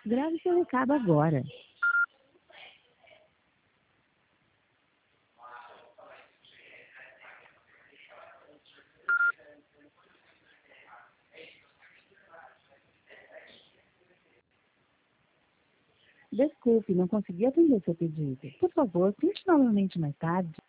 Grave seu recado agora. Desculpe, não consegui atender seu pedido. Por favor, tente novamente mais tarde.